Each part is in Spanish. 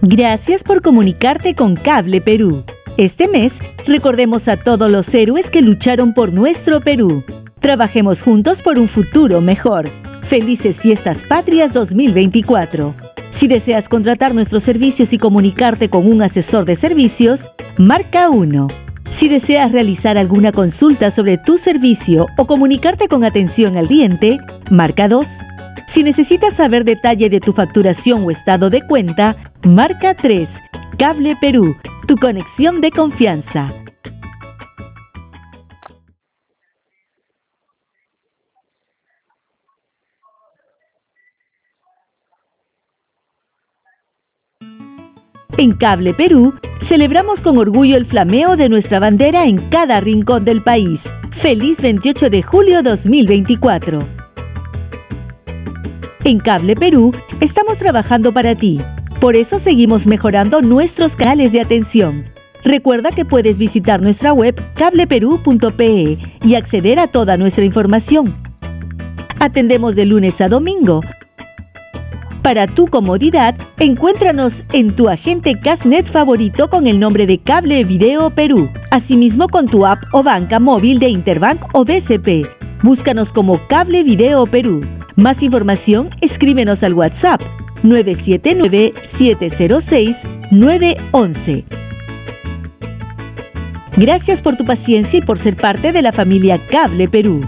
Gracias por comunicarte con Cable Perú. Este mes, recordemos a todos los héroes que lucharon por nuestro Perú. Trabajemos juntos por un futuro mejor. Felices Fiestas Patrias 2024. Si deseas contratar nuestros servicios y comunicarte con un asesor de servicios, marca 1. Si deseas realizar alguna consulta sobre tu servicio o comunicarte con atención al cliente, marca 2. Si necesitas saber detalle de tu facturación o estado de cuenta, marca 3. Cable Perú, tu conexión de confianza. En Cable Perú, celebramos con orgullo el flameo de nuestra bandera en cada rincón del país. ¡Feliz 28 de julio 2024! En Cable Perú, estamos trabajando para ti. Por eso seguimos mejorando nuestros canales de atención. Recuerda que puedes visitar nuestra web cableperú.pe y acceder a toda nuestra información. Atendemos de lunes a domingo. Para tu comodidad, encuéntranos en tu agente Cashnet favorito con el nombre de Cable Video Perú. Asimismo con tu app o banca móvil de Interbank o BCP. Búscanos como Cable Video Perú. Más información, escríbenos al WhatsApp 979-706-911. Gracias por tu paciencia y por ser parte de la familia Cable Perú.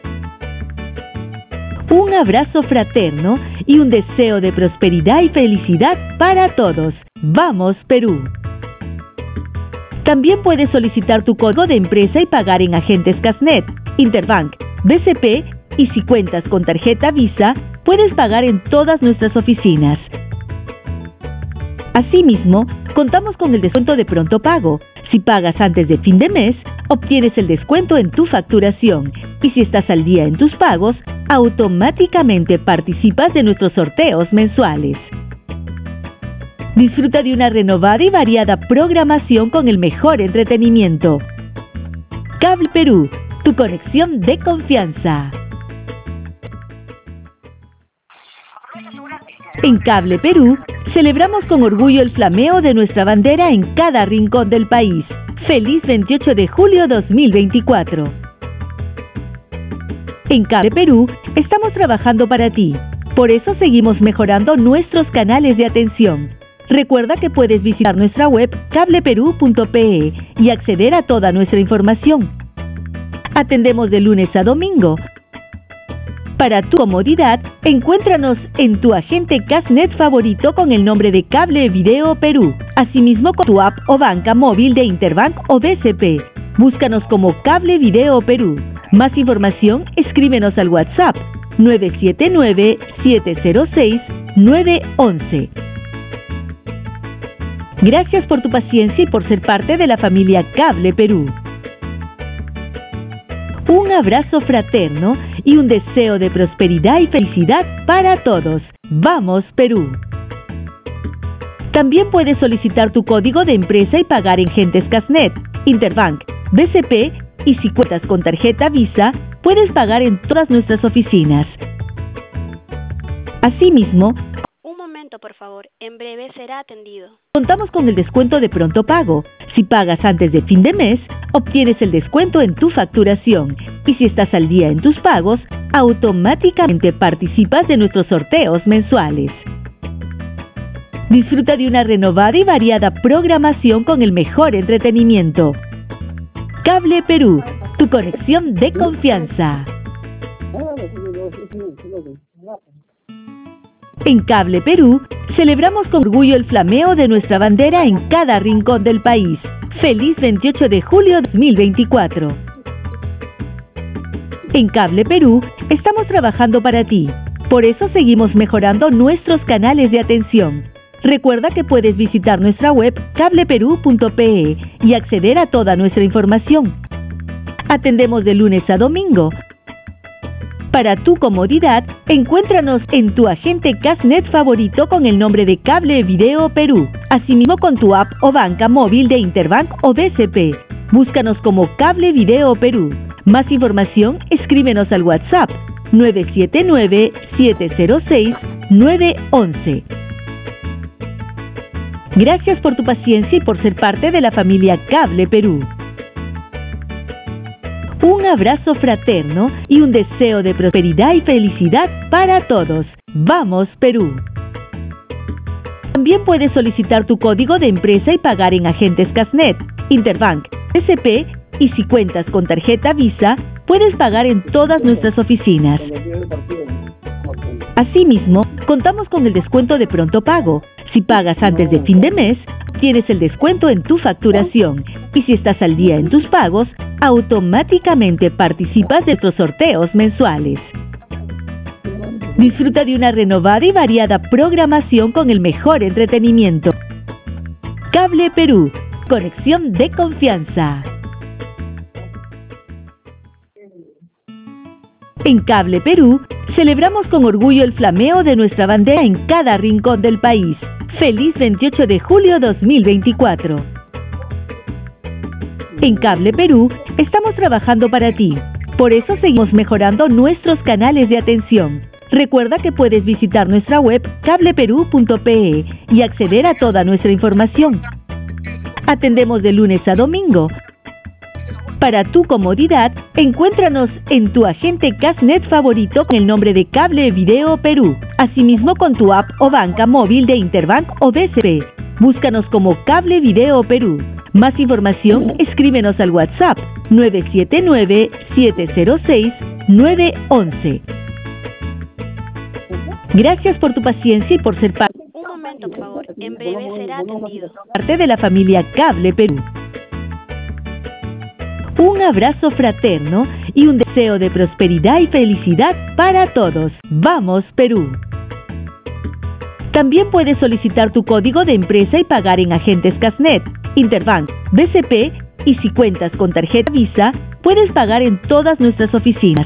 Un abrazo fraterno y un deseo de prosperidad y felicidad para todos. ¡Vamos, Perú! También puedes solicitar tu código de empresa y pagar en agentes Cashnet, Interbank, BCP y si cuentas con tarjeta Visa, puedes pagar en todas nuestras oficinas. Asimismo, contamos con el descuento de pronto pago. Si pagas antes de fin de mes, obtienes el descuento en tu facturación. Y si estás al día en tus pagos, automáticamente participas de nuestros sorteos mensuales. Disfruta de una renovada y variada programación con el mejor entretenimiento. Cable Perú, tu conexión de confianza. En Cable Perú, celebramos con orgullo el flameo de nuestra bandera en cada rincón del país. ¡Feliz 28 de julio 2024! En Cable Perú, estamos trabajando para ti. Por eso seguimos mejorando nuestros canales de atención. Recuerda que puedes visitar nuestra web cableperú.pe y acceder a toda nuestra información. Atendemos de lunes a domingo. Para tu comodidad, encuéntranos en tu agente Cashnet favorito con el nombre de Cable Video Perú. Asimismo con tu app o banca móvil de Interbank o BCP. Búscanos como Cable Video Perú. Más información, escríbenos al WhatsApp 979-706-911. Gracias por tu paciencia y por ser parte de la familia Cable Perú. Un abrazo fraterno y un deseo de prosperidad y felicidad para todos. ¡Vamos, Perú! También puedes solicitar tu código de empresa y pagar en agentes Cashnet, Interbank, BCP y si cuentas con tarjeta Visa, puedes pagar en todas nuestras oficinas. Asimismo, por favor, en breve será atendido. Contamos con el descuento de pronto pago. Si pagas antes de fin de mes, obtienes el descuento en tu facturación. Y si estás al día en tus pagos, automáticamente participas de nuestros sorteos mensuales. Disfruta de una renovada y variada programación con el mejor entretenimiento. Cable Perú, tu conexión de confianza. En Cable Perú, celebramos con orgullo el flameo de nuestra bandera en cada rincón del país. ¡Feliz 28 de julio 2024! En Cable Perú, estamos trabajando para ti. Por eso seguimos mejorando nuestros canales de atención. Recuerda que puedes visitar nuestra web cableperú.pe y acceder a toda nuestra información. Atendemos de lunes a domingo. Para tu comodidad, encuéntranos en tu agente Cashnet favorito con el nombre de Cable Video Perú. Asimismo con tu app o banca móvil de Interbank o BCP. Búscanos como Cable Video Perú. Más información, escríbenos al WhatsApp 979-706-911. Gracias por tu paciencia y por ser parte de la familia Cable Perú. Un abrazo fraterno y un deseo de prosperidad y felicidad para todos. ¡Vamos, Perú! También puedes solicitar tu código de empresa y pagar en agentes Casnet, Interbank, SP, y si cuentas con tarjeta Visa, puedes pagar en todas nuestras oficinas. Asimismo, contamos con el descuento de pronto pago. Si pagas antes de fin de mes, tienes el descuento en tu facturación. Y si estás al día en tus pagos, automáticamente participas de tus sorteos mensuales. Disfruta de una renovada y variada programación con el mejor entretenimiento. Cable Perú, conexión de confianza. En Cable Perú, celebramos con orgullo el flameo de nuestra bandera en cada rincón del país. ¡Feliz 28 de julio 2024! En Cable Perú, estamos trabajando para ti. Por eso seguimos mejorando nuestros canales de atención. Recuerda que puedes visitar nuestra web cableperú.pe y acceder a toda nuestra información. Atendemos de lunes a domingo. Para tu comodidad, encuéntranos en tu agente Casnet favorito con el nombre de Cable Video Perú. Asimismo con tu app o banca móvil de Interbank o BCP. Búscanos como Cable Video Perú. Más información, escríbenos al WhatsApp 979-706-911. Gracias por tu paciencia y por ser parte Por favor, en breve será atendido. de la familia Cable Perú. Un abrazo fraterno y un deseo de prosperidad y felicidad para todos. ¡Vamos, Perú! También puedes solicitar tu código de empresa y pagar en agentes Casnet, Interbank, BCP, y si cuentas con tarjeta Visa, puedes pagar en todas nuestras oficinas.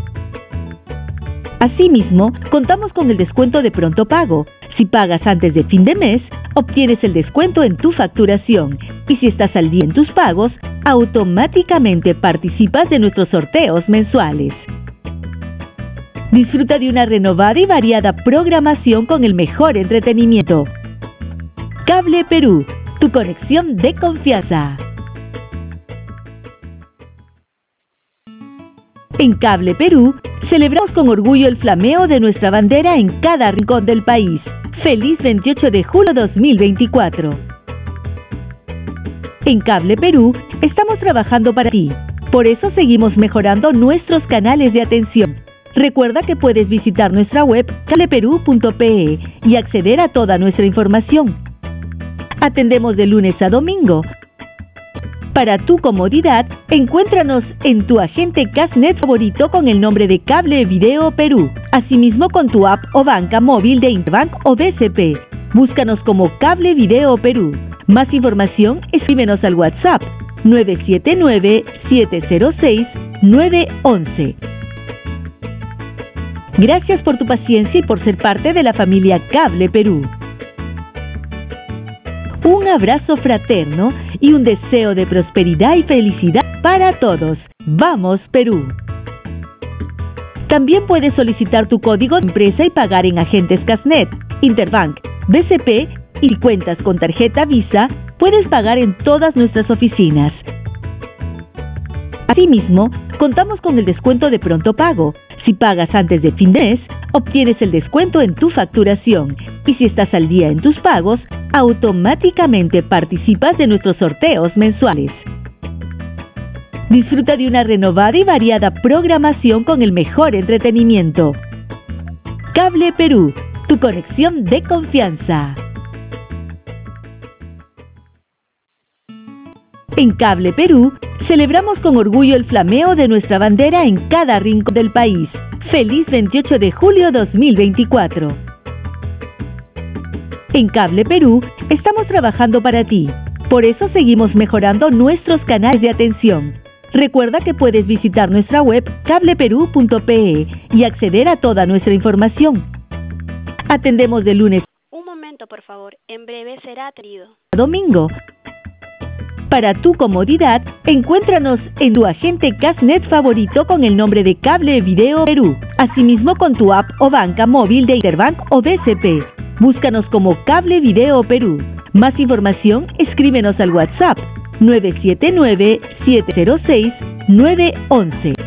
Asimismo, contamos con el descuento de pronto pago. Si pagas antes de fin de mes, obtienes el descuento en tu facturación. Y si estás al día en tus pagos, automáticamente participas de nuestros sorteos mensuales. Disfruta de una renovada y variada programación con el mejor entretenimiento. Cable Perú, tu conexión de confianza. En Cable Perú, celebramos con orgullo el flameo de nuestra bandera en cada rincón del país. ¡Feliz 28 de julio 2024! En Cable Perú, estamos trabajando para ti. Por eso seguimos mejorando nuestros canales de atención. Recuerda que puedes visitar nuestra web cableperú.pe y acceder a toda nuestra información. Atendemos de lunes a domingo. Para tu comodidad, encuéntranos en tu agente Casnet favorito con el nombre de Cable Video Perú. Asimismo con tu app o banca móvil de Interbank o BCP. Búscanos como Cable Video Perú. Más información, escríbenos al WhatsApp 979-706-911. Gracias por tu paciencia y por ser parte de la familia Cable Perú. Un abrazo fraterno y un deseo de prosperidad y felicidad para todos. ¡Vamos, Perú! También puedes solicitar tu código de empresa y pagar en agentes Casnet, Interbank, BCP, y si cuentas con tarjeta Visa, puedes pagar en todas nuestras oficinas. Asimismo, contamos con el descuento de pronto pago. Si pagas antes de fin de mes, obtienes el descuento en tu facturación. Y si estás al día en tus pagos, automáticamente participas de nuestros sorteos mensuales. Disfruta de una renovada y variada programación con el mejor entretenimiento. Cable Perú, tu conexión de confianza. En Cable Perú, celebramos con orgullo el flameo de nuestra bandera en cada rincón del país. ¡Feliz 28 de julio 2024! En Cable Perú, estamos trabajando para ti. Por eso seguimos mejorando nuestros canales de atención. Recuerda que puedes visitar nuestra web cableperú.pe y acceder a toda nuestra información. Atendemos de lunes Por favor, en breve será atendido. a domingo. Para tu comodidad, encuéntranos en tu agente Casnet favorito con el nombre de Cable Video Perú. Asimismo con tu app o banca móvil de Interbank o BCP. Búscanos como Cable Video Perú. Más información, escríbenos al WhatsApp 979-706-911.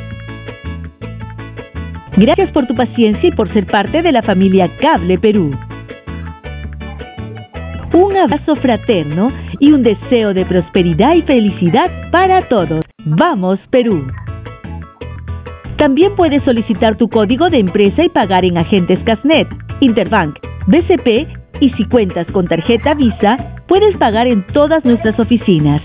Gracias por tu paciencia y por ser parte de la familia Cable Perú. Un abrazo fraterno y un deseo de prosperidad y felicidad para todos. ¡Vamos, Perú! También puedes solicitar tu código de empresa y pagar en agentes Casnet, Interbank, BCP, y si cuentas con tarjeta Visa, puedes pagar en todas nuestras oficinas.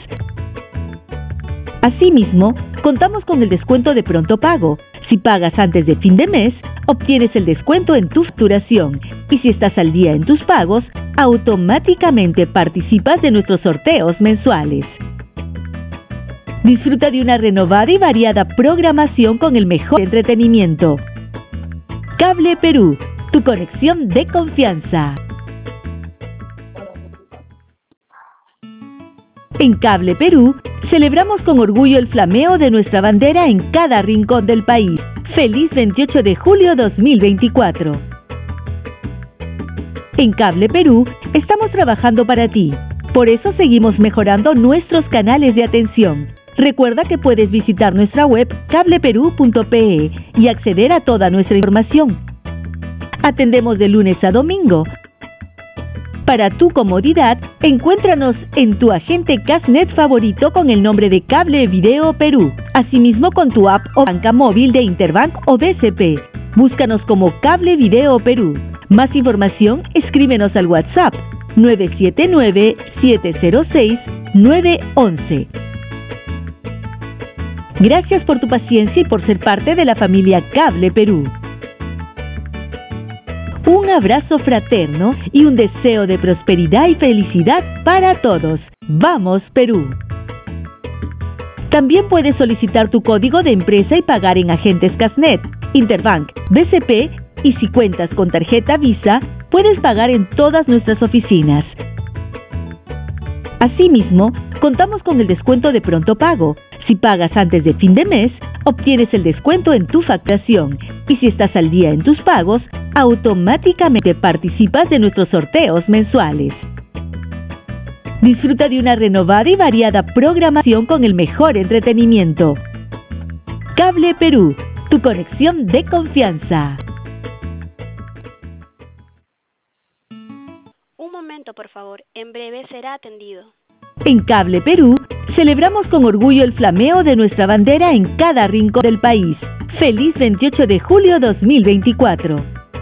Asimismo, contamos con el descuento de pronto pago. Si pagas antes de fin de mes, obtienes el descuento en tu facturación, y si estás al día en tus pagos, automáticamente participas de nuestros sorteos mensuales. Disfruta de una renovada y variada programación con el mejor entretenimiento. Cable Perú, tu conexión de confianza. En Cable Perú, celebramos con orgullo el flameo de nuestra bandera en cada rincón del país. ¡Feliz 28 de julio 2024! En Cable Perú, estamos trabajando para ti. Por eso seguimos mejorando nuestros canales de atención. Recuerda que puedes visitar nuestra web cableperú.pe y acceder a toda nuestra información. Atendemos de lunes a domingo. Para tu comodidad, encuéntranos en tu agente Casnet favorito con el nombre de Cable Video Perú, asimismo con tu app o banca móvil de Interbank o BCP. Búscanos como Cable Video Perú. Más información, escríbenos al WhatsApp 979-706-911. Gracias por tu paciencia y por ser parte de la familia Cable Perú. Un abrazo fraterno y un deseo de prosperidad y felicidad para todos. ¡Vamos, Perú! También puedes solicitar tu código de empresa y pagar en agentes Casnet, Interbank, BCP, y si cuentas con tarjeta Visa, puedes pagar en todas nuestras oficinas. Asimismo, contamos con el descuento de pronto pago. Si pagas antes de fin de mes, obtienes el descuento en tu facturación, y si estás al día en tus pagos, automáticamente participas de nuestros sorteos mensuales. Disfruta de una renovada y variada programación con el mejor entretenimiento. Cable Perú, tu conexión de confianza. Un momento, por favor. En breve será atendido. En Cable Perú, celebramos con orgullo el flameo de nuestra bandera en cada rincón del país. ¡Feliz 28 de julio 2024!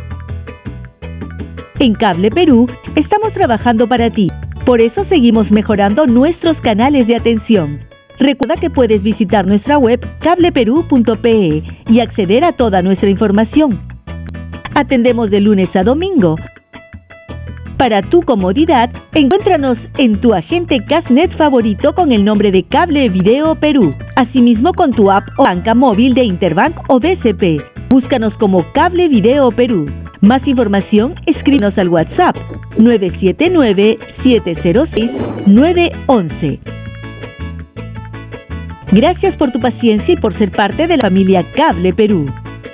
En Cable Perú, estamos trabajando para ti. Por eso seguimos mejorando nuestros canales de atención. Recuerda que puedes visitar nuestra web cableperú.pe y acceder a toda nuestra información. Atendemos de lunes a domingo. Para tu comodidad, encuéntranos en tu agente Casnet favorito con el nombre de Cable Video Perú, asimismo con tu app o banca móvil de Interbank o BCP. Búscanos como Cable Video Perú. Más información, escríbenos al WhatsApp 979-706-911. Gracias por tu paciencia y por ser parte de la familia Cable Perú.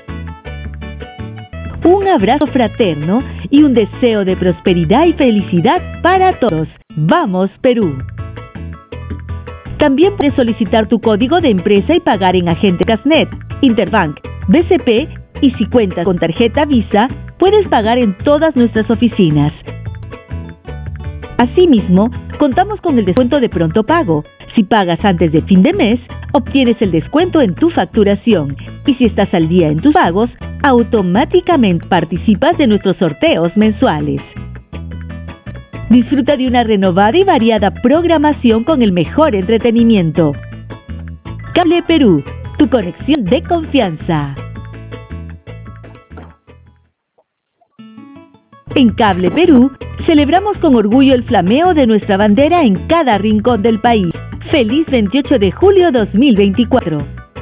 Un abrazo fraterno y un deseo de prosperidad y felicidad para todos. ¡Vamos, Perú! También puedes solicitar tu código de empresa y pagar en agente Casnet, Interbank, BCP, y si cuentas con tarjeta Visa, puedes pagar en todas nuestras oficinas. Asimismo, contamos con el descuento de pronto pago. Si pagas antes de fin de mes, obtienes el descuento en tu facturación, y si estás al día en tus pagos, automáticamente participas de nuestros sorteos mensuales. Disfruta de una renovada y variada programación con el mejor entretenimiento. Cable Perú, tu conexión de confianza. En Cable Perú, celebramos con orgullo el flameo de nuestra bandera en cada rincón del país. ¡Feliz 28 de julio 2024!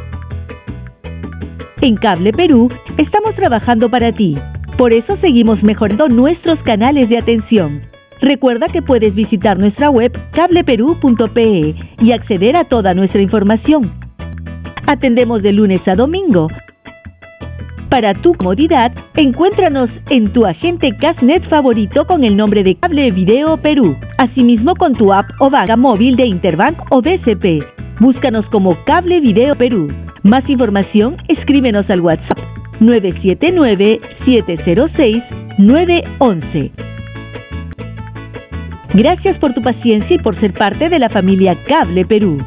En Cable Perú, estamos trabajando para ti. Por eso seguimos mejorando nuestros canales de atención. Recuerda que puedes visitar nuestra web cableperú.pe y acceder a toda nuestra información. Atendemos de lunes a domingo. Para tu comodidad, encuéntranos en tu agente Castnet favorito con el nombre de Cable Video Perú, asimismo con tu app o banca móvil de Interbank o BCP. Búscanos como Cable Video Perú. Más información, escríbenos al WhatsApp 979-706-911. Gracias por tu paciencia y por ser parte de la familia Cable Perú.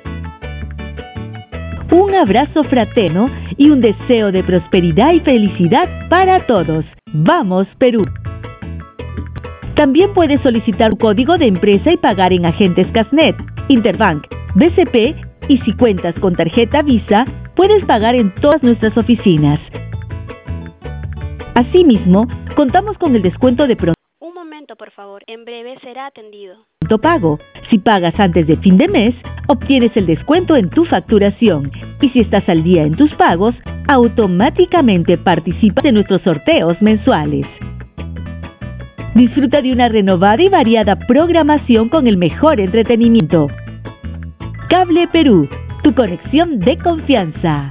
Un abrazo fraterno y un deseo de prosperidad y felicidad para todos. ¡Vamos, Perú! También puedes solicitar un código de empresa y pagar en agentes Castnet, Interbank, BCP y si cuentas con tarjeta Visa, puedes pagar en todas nuestras oficinas. Asimismo, contamos con el descuento de pronto Un momento, por favor. En breve será atendido. pago. Si pagas antes de fin de mes, obtienes el descuento en tu facturación. Y si estás al día en tus pagos, automáticamente participas de nuestros sorteos mensuales. Disfruta de una renovada y variada programación con el mejor entretenimiento. Cable Perú, tu conexión de confianza.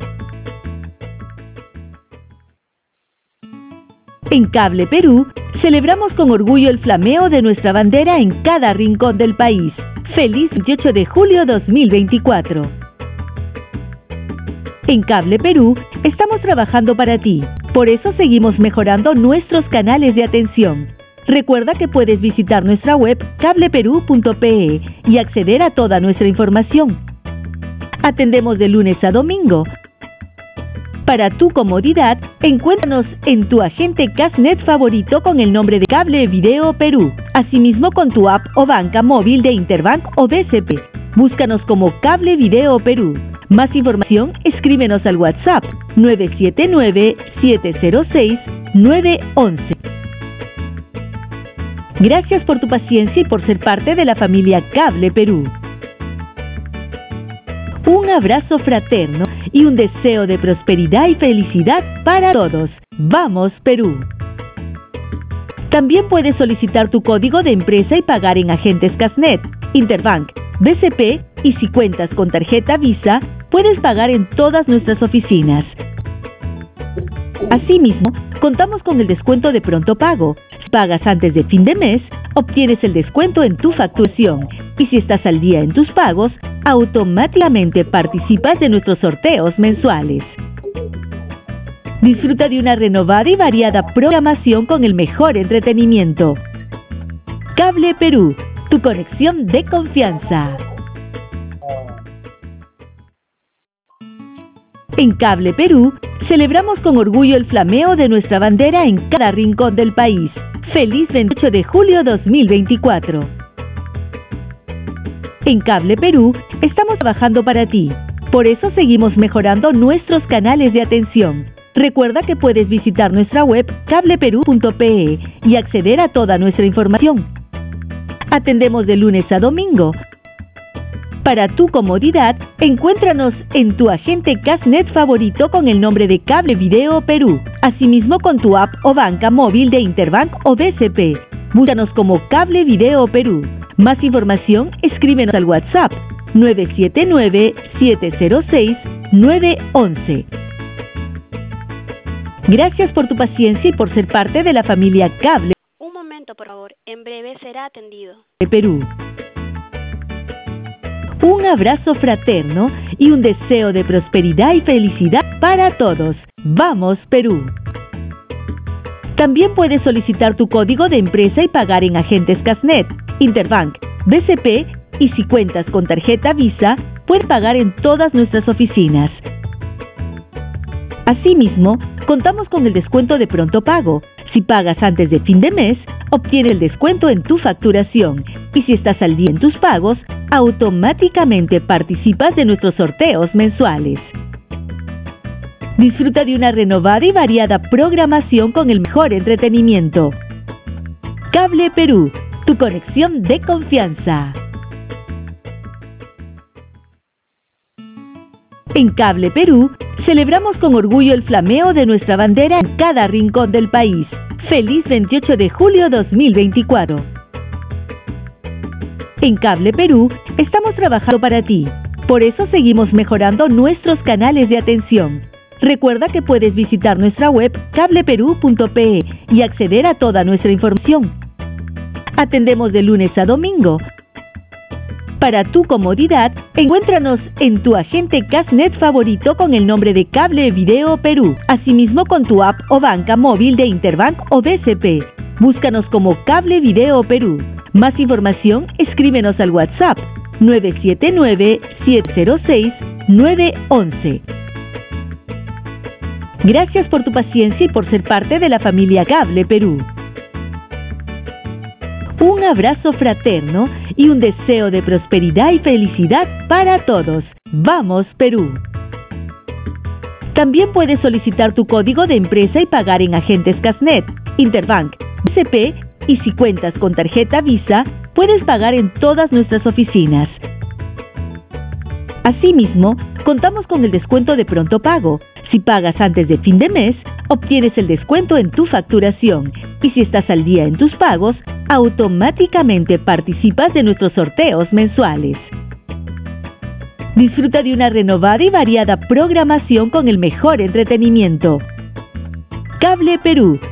En Cable Perú, celebramos con orgullo el flameo de nuestra bandera en cada rincón del país. ¡Feliz 28 de julio 2024! En Cable Perú, estamos trabajando para ti. Por eso seguimos mejorando nuestros canales de atención. Recuerda que puedes visitar nuestra web cableperú.pe y acceder a toda nuestra información. Atendemos de lunes a domingo. Para tu comodidad, encuéntranos en tu agente Castnet favorito con el nombre de Cable Video Perú, asimismo con tu app o banca móvil de Interbank o BCP. Búscanos como Cable Video Perú. Más información, escríbenos al WhatsApp 979-706-911. Gracias por tu paciencia y por ser parte de la familia Cable Perú. Un abrazo fraterno y un deseo de prosperidad y felicidad para todos. ¡Vamos, Perú! También puedes solicitar tu código de empresa y pagar en agentes Castnet, Interbank, BCP y si cuentas con tarjeta Visa, puedes pagar en todas nuestras oficinas. Asimismo, contamos con el descuento de pronto pago. Si pagas antes de fin de mes, obtienes el descuento en tu facturación. Y si estás al día en tus pagos, automáticamente participas de nuestros sorteos mensuales. Disfruta de una renovada y variada programación con el mejor entretenimiento. Cable Perú, tu conexión de confianza. En Cable Perú, celebramos con orgullo el flameo de nuestra bandera en cada rincón del país. ¡Feliz 28 de julio 2024! En Cable Perú, estamos trabajando para ti. Por eso seguimos mejorando nuestros canales de atención. Recuerda que puedes visitar nuestra web cableperú.pe y acceder a toda nuestra información. Atendemos de lunes a domingo. Para tu comodidad, encuéntranos en tu agente Castnet favorito con el nombre de Cable Video Perú, asimismo con tu app o banca móvil de Interbank o BCP. Búscanos como Cable Video Perú. Más información, escríbenos al WhatsApp 979-706-911. Gracias por tu paciencia y por ser parte de la familia Cable Un momento, por favor. En breve será atendido. Perú. Un abrazo fraterno y un deseo de prosperidad y felicidad para todos. ¡Vamos, Perú! También puedes solicitar tu código de empresa y pagar en agentes Castnet, Interbank, BCP y si cuentas con tarjeta Visa, puedes pagar en todas nuestras oficinas. Asimismo, contamos con el descuento de pronto pago. Si pagas antes de fin de mes, obtienes el descuento en tu facturación. Y si estás al día en tus pagos, automáticamente participas de nuestros sorteos mensuales. Disfruta de una renovada y variada programación con el mejor entretenimiento. Cable Perú, tu conexión de confianza. En Cable Perú, celebramos con orgullo el flameo de nuestra bandera en cada rincón del país. ¡Feliz 28 de julio 2024! En Cable Perú, estamos trabajando para ti. Por eso seguimos mejorando nuestros canales de atención. Recuerda que puedes visitar nuestra web cableperú.pe y acceder a toda nuestra información. Atendemos de lunes a domingo. Para tu comodidad, encuéntranos en tu agente Castnet favorito con el nombre de Cable Video Perú, asimismo con tu app o banca móvil de Interbank o BCP. Búscanos como Cable Video Perú. Más información, escríbenos al WhatsApp 979-706-911. Gracias por tu paciencia y por ser parte de la familia Cable Perú. Un abrazo fraterno y un deseo de prosperidad y felicidad para todos. ¡Vamos, Perú! También puedes solicitar tu código de empresa y pagar en agentes Castnet, Interbank, BCP y si cuentas con tarjeta Visa, puedes pagar en todas nuestras oficinas. Asimismo, contamos con el descuento de pronto pago. Si pagas antes de fin de mes, obtienes el descuento en tu facturación y si estás al día en tus pagos, automáticamente participas de nuestros sorteos mensuales. Disfruta de una renovada y variada programación con el mejor entretenimiento. Cable Perú,